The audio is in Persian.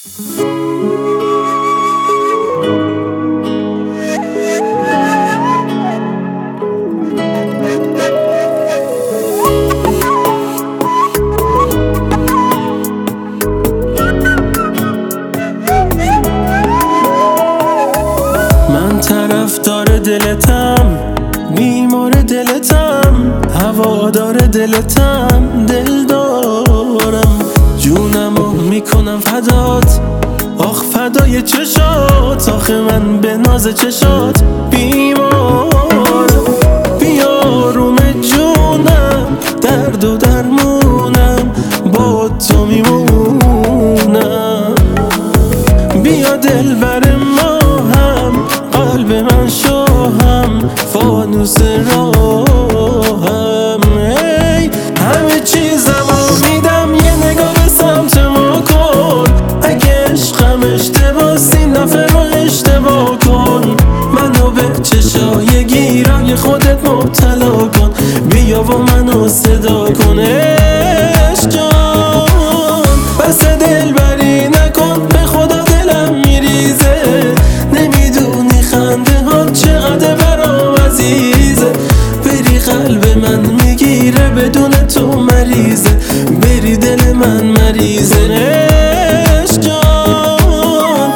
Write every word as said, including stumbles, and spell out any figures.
من طرفدار دلتم، بیمار دلتم، هوادار دلتم، دل دارم، جونمو میکنم فدات، آخ فدای چشات، آخه من به ناز چشات بیمارم. بیا روم جونم، درد و درمونم، با تو میمونم. بیا دل بر ما هم، قلب من شاهم، فانوس راهم. ای همه چیزمو میدم، یه نگاه به سمت ما کن. اگه عشقم اشتباس این دفعه رو اشتباه کن. منو به چشای گیرای خودت مبتلا کن. بیا و منو صدا کن عشق جان. بس دل بری نکن، به خدا دلم میریزه. نمیدونی خنده ها چقدر برام عزیزه. بری قلب من میگیره، بدون تو مریضه. بری دل من مریضه.